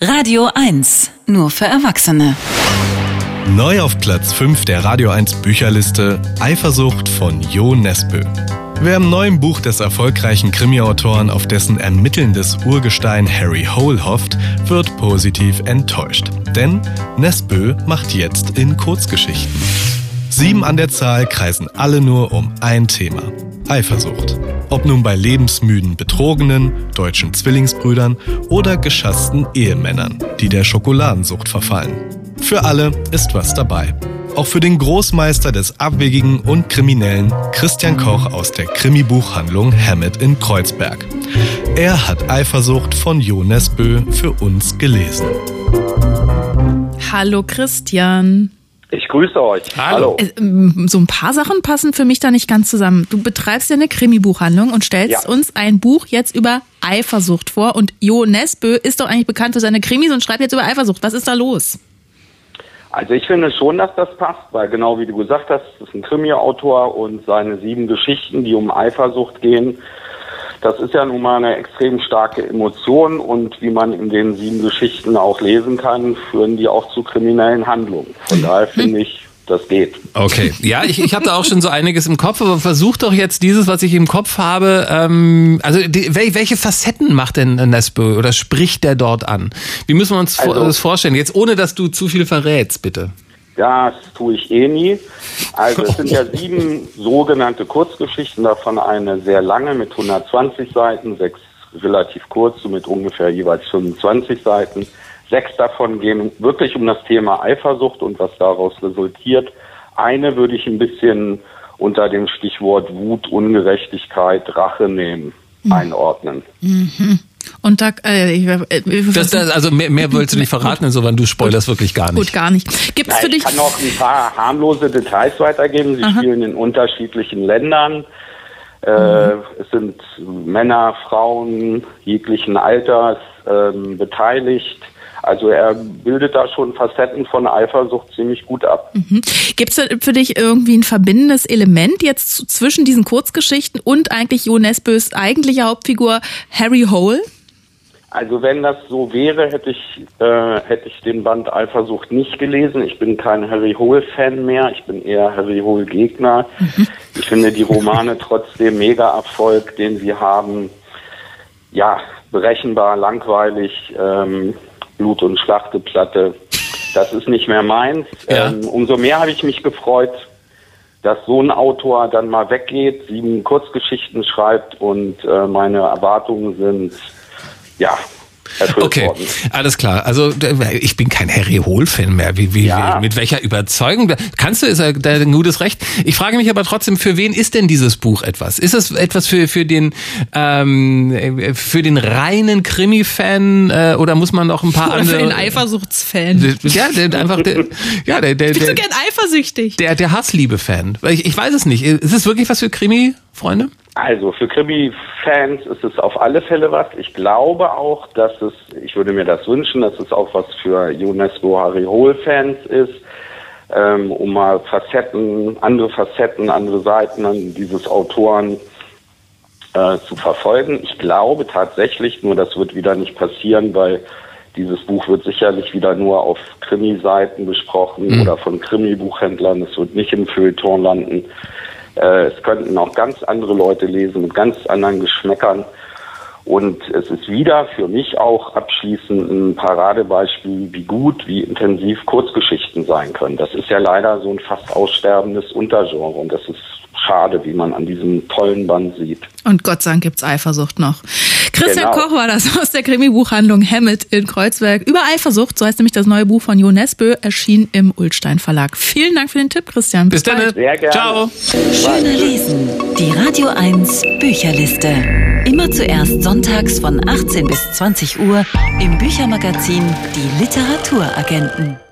Radio 1, nur für Erwachsene. Neu auf Platz 5 der Radio 1 Bücherliste Eifersucht von Jo Nesbø. Wer im neuen Buch des erfolgreichen Krimi-Autoren auf dessen ermittelndes Urgestein Harry Hole hofft, wird positiv enttäuscht. Denn Nesbø macht jetzt in Kurzgeschichten. 7 an der Zahl kreisen alle nur um ein Thema: Eifersucht. Ob nun bei lebensmüden Betrogenen, deutschen Zwillingsbrüdern oder geschassten Ehemännern, die der Schokoladensucht verfallen. Für alle ist was dabei. Auch für den Großmeister des Abwegigen und Kriminellen Christian Koch aus der Krimi-Buchhandlung Hammett in Kreuzberg. Er hat Eifersucht von Jo Nesbø für uns gelesen. Hallo Christian. Ich grüße euch. Hallo. So ein paar Sachen passen für mich da nicht ganz zusammen. Du betreibst ja eine Krimi-Buchhandlung und stellst uns ein Buch jetzt über Eifersucht vor. Und Jo Nesbø ist doch eigentlich bekannt für seine Krimis und schreibt jetzt über Eifersucht. Was ist da los? Also ich finde schon, dass das passt, weil genau wie du gesagt hast, das ist ein Krimi-Autor und seine 7 Geschichten, die um Eifersucht gehen, das ist ja nun mal eine extrem starke Emotion und wie man in den 7 Geschichten auch lesen kann, führen die auch zu kriminellen Handlungen. Von daher finde ich, das geht. Okay, ja, ich habe da auch schon so einiges im Kopf, aber versuch doch jetzt dieses, was ich im Kopf habe, welche Facetten macht denn Nesbø oder spricht der dort an? Wie müssen wir uns das vorstellen? Jetzt ohne, dass du zu viel verrätst, bitte. Das tue ich eh nie. Also es sind ja 7 sogenannte Kurzgeschichten, davon eine sehr lange mit 120 Seiten, 6 relativ kurze mit ungefähr jeweils 25 Seiten. 6 davon gehen wirklich um das Thema Eifersucht und was daraus resultiert. Eine würde ich ein bisschen unter dem Stichwort Wut, Ungerechtigkeit, Rache einordnen. Mhm. Und da, also mehr wolltest du nicht verraten, insofern du spoilerst wirklich gar nicht. Gut, gar nicht. Gibt's für dich? Ich kann noch ein paar harmlose Details weitergeben. Sie spielen in unterschiedlichen Ländern. Es sind Männer, Frauen jeglichen Alters beteiligt. Also er bildet da schon Facetten von Eifersucht ziemlich gut ab. Gibt es für dich irgendwie ein verbindendes Element jetzt zwischen diesen Kurzgeschichten und eigentlich Jo Nesbøs eigentliche Hauptfigur Harry Hole? Also wenn das so wäre, hätte ich den Band Eifersucht nicht gelesen. Ich bin kein Harry Hole-Fan mehr. Ich bin eher Harry Hole-Gegner. Ich finde die Romane trotzdem Mega-Erfolg, den sie haben. Ja, berechenbar, langweilig, Blut- und Schlachteplatte. Das ist nicht mehr meins. Ja. Umso mehr habe ich mich gefreut, dass so ein Autor dann mal weggeht, 7 Kurzgeschichten schreibt und meine Erwartungen sind, erfüllt worden. Alles klar. Also ich bin kein Harry Hole-Fan mehr. Mit welcher Überzeugung? Kannst du, ist ja dein gutes Recht. Ich frage mich aber trotzdem, für wen ist denn dieses Buch etwas? Ist es etwas für den reinen Krimi-Fan oder muss man noch ein paar andere... Für den Eifersuchtsfan. Ja, ich bin so gern eifersüchtig. Der Hassliebe-Fan. Ich weiß es nicht. Ist es wirklich was für Krimi-Freunde? Also für Krimi-Fans ist es auf alle Fälle was. Ich glaube auch, ich würde mir das wünschen, dass es auch was für Jo Nesbø, Harry Hole-Fans ist, um mal andere Seiten an dieses Autoren zu verfolgen. Ich glaube tatsächlich, nur das wird wieder nicht passieren, weil dieses Buch wird sicherlich wieder nur auf Krimi-Seiten besprochen oder von Krimi-Buchhändlern. Es wird nicht im Feuilleton landen. Es könnten auch ganz andere Leute lesen mit ganz anderen Geschmäckern. Und es ist wieder für mich auch abschließend ein Paradebeispiel, wie intensiv Kurzgeschichten sein können. Das ist ja leider so ein fast aussterbendes Untergenre und das ist schade, wie man an diesem tollen Band sieht. Und Gott sei Dank gibt's Eifersucht noch. Christian Koch war das aus der Krimi-Buchhandlung Hammett in Kreuzberg. Über Eifersucht, so heißt nämlich das neue Buch von Jo Nesbø, erschien im Ullstein Verlag. Vielen Dank für den Tipp, Christian. Bis dann. Sehr gerne. Ciao. Schöne Lesen. Die Radio 1 Bücherliste. Immer zuerst sonntags von 18 bis 20 Uhr im Büchermagazin Die Literaturagenten.